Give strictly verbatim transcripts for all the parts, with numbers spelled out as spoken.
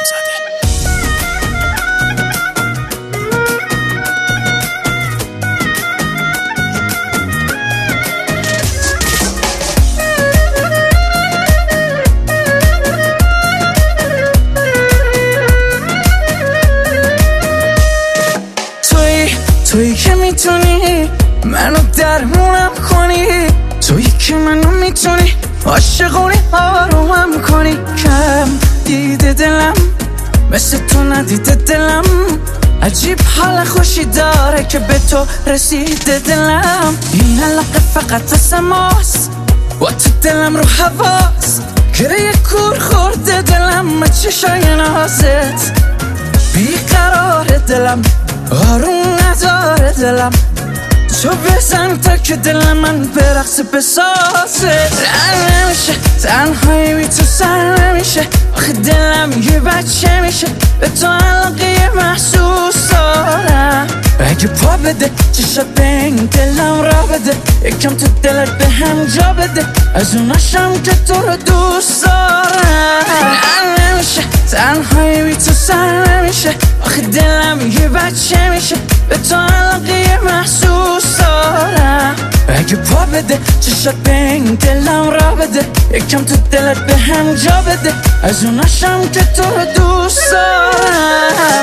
تویی که میتونی منو درمونم کنی، تویی که منو میتونی عاشقونی آرومم کنی. کم دیده دلم مثل تو ندیده دلم، عجیب حال خوشی داره که به تو رسیده دلم. این علاقه فقط واسه ماست و تو دلم رو حواس، گره کور خورده دلم به چشای نازت. بیقرار دلم آروم نداره دلم، تو بزن تا که دل من برقصه بسازه. رن نمیشه تنهایی بی تو سر نمیشه، آخه دلم یه بچه میشه به تو علاقه محسوس دارم. اگه پا بده چشات به این دلم را بده، یکم تو دلت به هم جا بده، از اوناشم که تو رو دوست دارم. رن نمیشه تنهایی بی تو سر نمیشه، آخه دلم یه بچه میشه به تو علاقه محسوس دارم. اگه پا بده چشات به این دلم را بده، یکم تو دلت به هم جا بده، از اوناشم که تو رو دوست دارم.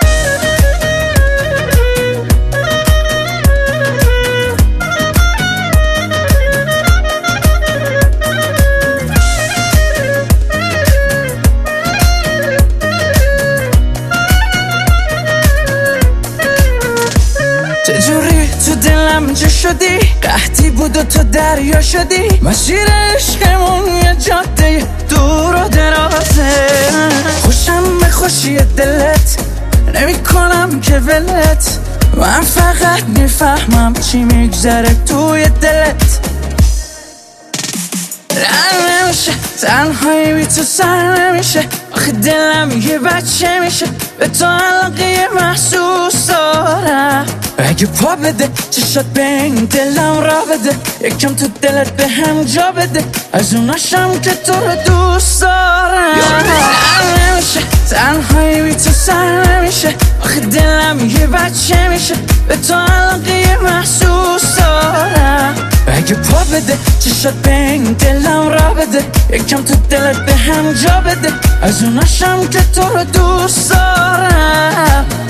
چجوری تو دلم جا شدی، قحطی بود و تو دریا شدی، مسیر عشقمون یه جاده دور و درازه. خوشم به خوشی دلت نمی کنم که ولت، من فقط میفهمم چی میگذره توی دلت. رن نمیشه تنهایی بی تو سر نمیشه، آخه دلم یه بچه میشه به تو علاقه محسوس دارم. اگه پا بده چشات به این دلم را بده، یکم تو دلت به هم جا بده، از اوناشم که تو رو دوست دارم. رن نمیشه تنهایی بی تو سر نمیشه، آخه دلم یه بچه میشه به تو علاقه محسوس دارم. اگه پا بده چشات به این دلم را بده، یکم تو دلت به هم جا بده، از اوناشم که تو رو دوست دارم.